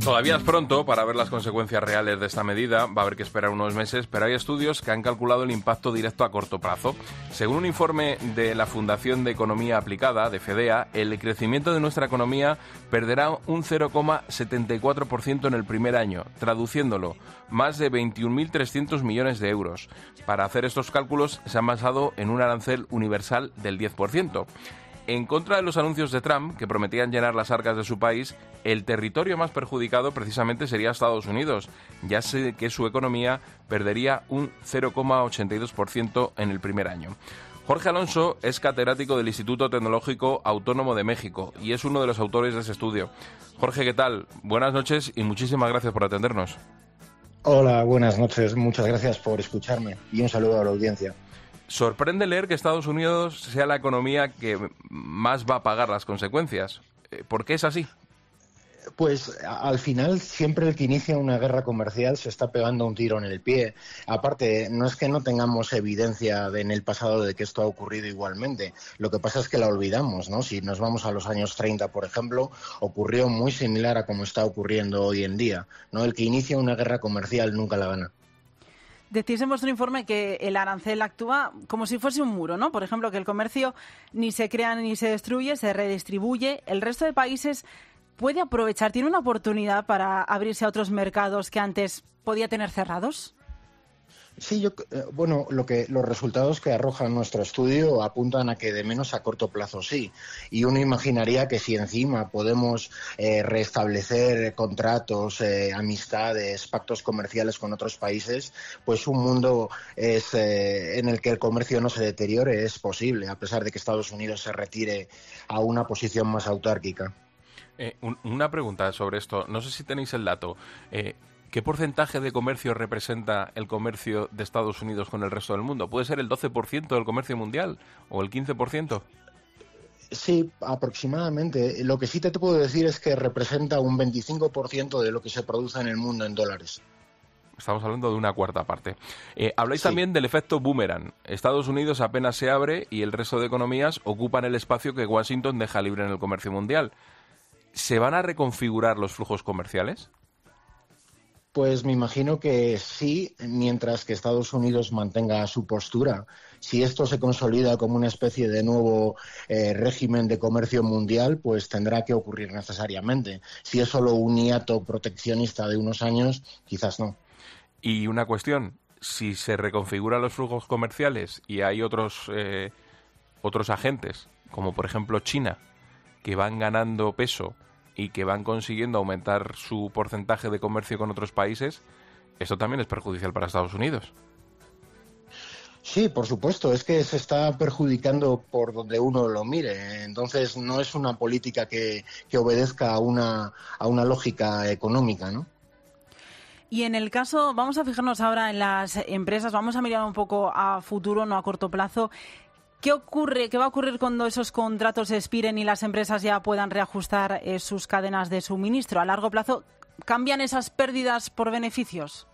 Todavía es pronto para ver las consecuencias reales de esta medida, va a haber que esperar unos meses, pero hay estudios que han calculado el impacto directo a corto plazo. Según un informe de la Fundación de Economía Aplicada, de FEDEA, el crecimiento de nuestra economía perderá un 0,74% en el primer año, traduciéndolo, más de 21.300 millones de euros. Para hacer estos cálculos se han basado en un arancel universal del 10%. En contra de los anuncios de Trump, que prometían llenar las arcas de su país, el territorio más perjudicado precisamente sería Estados Unidos, ya que su economía perdería un 0,82% en el primer año. Jorge Alonso es catedrático del Instituto Tecnológico Autónomo de México y es uno de los autores de ese estudio. Jorge, ¿qué tal? Buenas noches y muchísimas gracias por atendernos. Hola, buenas noches. Muchas gracias por escucharme y un saludo a la audiencia. Sorprende leer que Estados Unidos sea la economía que más va a pagar las consecuencias. ¿Por qué es así? Pues al final siempre el que inicia una guerra comercial se está pegando un tiro en el pie. Aparte, no es que no tengamos evidencia en el pasado de que esto ha ocurrido igualmente. Lo que pasa es que la olvidamos, ¿no? Si nos vamos a los años 30, por ejemplo, ocurrió muy similar a como está ocurriendo hoy en día, ¿no? El que inicia una guerra comercial nunca la gana. Decís en vuestro informe que el arancel actúa como si fuese un muro, ¿no? Por ejemplo, que el comercio ni se crea ni se destruye, se redistribuye. El resto de países puede aprovechar, tiene una oportunidad para abrirse a otros mercados que antes podía tener cerrados. Sí, los resultados que arroja nuestro estudio apuntan a que de menos a corto plazo sí. Y uno imaginaría que si encima podemos restablecer contratos, amistades, pactos comerciales con otros países, pues un mundo en el que el comercio no se deteriore es posible, a pesar de que Estados Unidos se retire a una posición más autárquica. Una pregunta sobre esto. No sé si tenéis el dato. ¿Qué porcentaje de comercio representa el comercio de Estados Unidos con el resto del mundo? ¿Puede ser el 12% del comercio mundial o el 15%? Sí, aproximadamente. Lo que sí te puedo decir es que representa un 25% de lo que se produce en el mundo en dólares. Estamos hablando de una cuarta parte. Habláis Sí. también del efecto boomerang. Estados Unidos apenas se abre y el resto de economías ocupan el espacio que Washington deja libre en el comercio mundial. ¿Se van a reconfigurar los flujos comerciales? Pues me imagino que sí, mientras que Estados Unidos mantenga su postura. Si esto se consolida como una especie de nuevo régimen de comercio mundial, pues tendrá que ocurrir necesariamente. Si es solo un hiato proteccionista de unos años, quizás no. Y una cuestión, si se reconfiguran los flujos comerciales y hay otros agentes, como por ejemplo China, que van ganando peso y que van consiguiendo aumentar su porcentaje de comercio con otros países, esto también es perjudicial para Estados Unidos. Sí, por supuesto, es que se está perjudicando por donde uno lo mire. Entonces no es una política que obedezca a una lógica económica, ¿no? Y en el caso, vamos a fijarnos ahora en las empresas, vamos a mirar un poco a futuro, no a corto plazo. ¿Qué va a ocurrir cuando esos contratos expiren y las empresas ya puedan reajustar sus cadenas de suministro? A largo plazo, ¿cambian esas pérdidas por beneficios?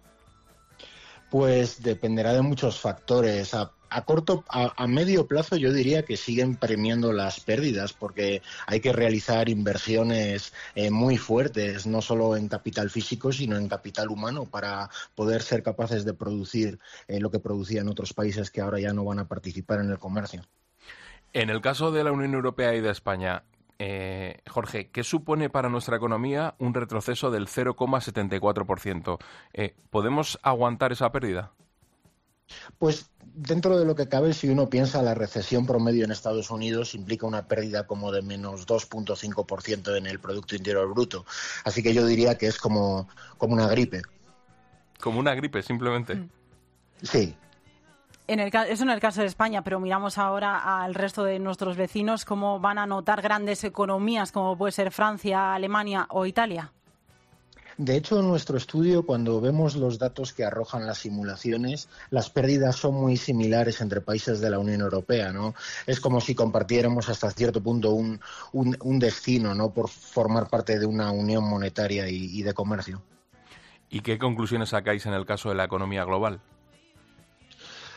Pues dependerá de muchos factores. A medio plazo yo diría que siguen premiando las pérdidas porque hay que realizar inversiones muy fuertes, no solo en capital físico, sino en capital humano para poder ser capaces de producir lo que producían otros países que ahora ya no van a participar en el comercio. En el caso de la Unión Europea y de España, Jorge, ¿qué supone para nuestra economía un retroceso del 0,74%? ¿Podemos aguantar esa pérdida? Pues dentro de lo que cabe, si uno piensa, la recesión promedio en Estados Unidos implica una pérdida como de menos 2,5% en el Producto Interior Bruto. Así que yo diría que es como una gripe. Como una gripe, simplemente. Sí. Eso en el caso de España, pero miramos ahora al resto de nuestros vecinos, cómo van a notar grandes economías como puede ser Francia, Alemania o Italia. De hecho, en nuestro estudio, cuando vemos los datos que arrojan las simulaciones, las pérdidas son muy similares entre países de la Unión Europea, ¿no? Es como si compartiéramos hasta cierto punto un destino, ¿no? Por formar parte de una unión monetaria y de comercio. ¿Y qué conclusiones sacáis en el caso de la economía global?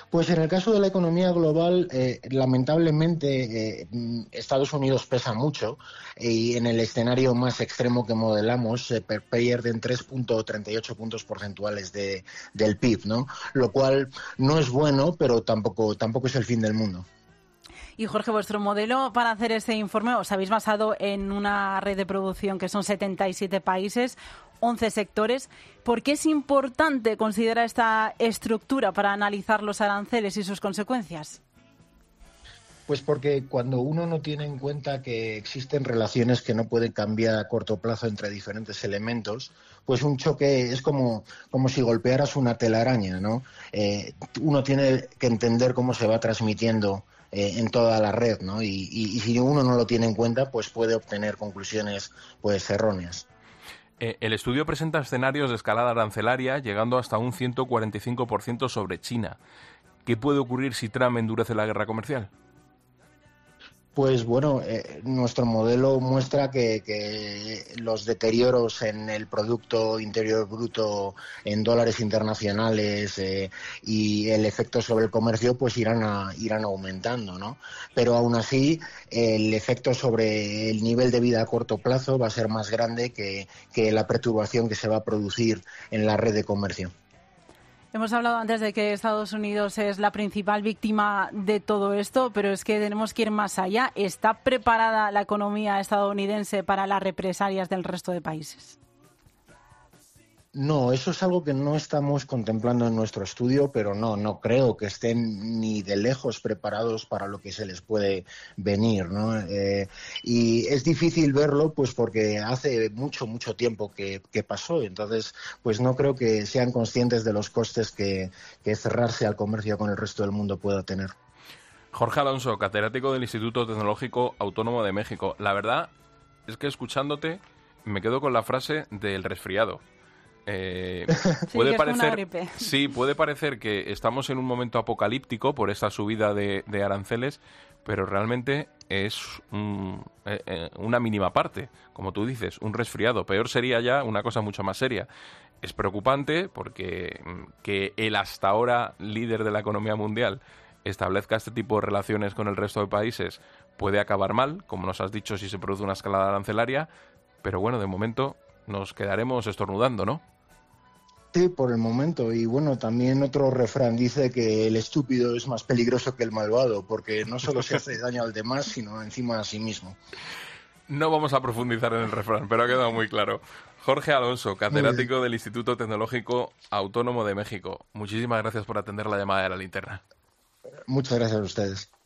Pues en el caso de la economía global, lamentablemente Estados Unidos pesa mucho y en el escenario más extremo que modelamos pierden 3,38 puntos porcentuales del PIB, ¿no? Lo cual no es bueno, pero tampoco es el fin del mundo. Y Jorge, vuestro modelo para hacer este informe os habéis basado en una red de producción que son 77 países, 11 sectores. ¿Por qué es importante considerar esta estructura para analizar los aranceles y sus consecuencias? Pues porque cuando uno no tiene en cuenta que existen relaciones que no pueden cambiar a corto plazo entre diferentes elementos, pues un choque es como si golpearas una telaraña, ¿no? Uno tiene que entender cómo se va transmitiendo en toda la red, ¿no? Y si uno no lo tiene en cuenta, pues puede obtener conclusiones pues erróneas. El estudio presenta escenarios de escalada arancelaria llegando hasta un 145% sobre China. ¿Qué puede ocurrir si Trump endurece la guerra comercial? Pues bueno, nuestro modelo muestra que los deterioros en el Producto Interior Bruto en dólares internacionales y el efecto sobre el comercio pues irán aumentando, ¿no? Pero aún así el efecto sobre el nivel de vida a corto plazo va a ser más grande que la perturbación que se va a producir en la red de comercio. Hemos hablado antes de que Estados Unidos es la principal víctima de todo esto, pero es que tenemos que ir más allá. ¿Está preparada la economía estadounidense para las represalias del resto de países? No, eso es algo que no estamos contemplando en nuestro estudio, pero no creo que estén ni de lejos preparados para lo que se les puede venir, ¿no? Y es difícil verlo, pues porque hace mucho tiempo que pasó, entonces, pues no creo que sean conscientes de los costes que cerrarse al comercio con el resto del mundo pueda tener. Jorge Alonso, catedrático del Instituto Tecnológico Autónomo de México. La verdad es que escuchándote me quedo con la frase del resfriado. Puede parecer que estamos en un momento apocalíptico por esta subida de aranceles, pero realmente es una mínima parte, como tú dices, un resfriado. Peor sería ya una cosa mucho más seria. Es preocupante porque que el hasta ahora líder de la economía mundial establezca este tipo de relaciones con el resto de países puede acabar mal, como nos has dicho, si se produce una escalada arancelaria, pero bueno, de momento nos quedaremos estornudando, ¿no? Sí, por el momento. Y bueno, también otro refrán dice que el estúpido es más peligroso que el malvado, porque no solo se hace daño al demás, sino encima a sí mismo. No vamos a profundizar en el refrán, pero ha quedado muy claro. Jorge Alonso, catedrático del Instituto Tecnológico Autónomo de México. Muchísimas gracias por atender la llamada de La Linterna. Muchas gracias a ustedes.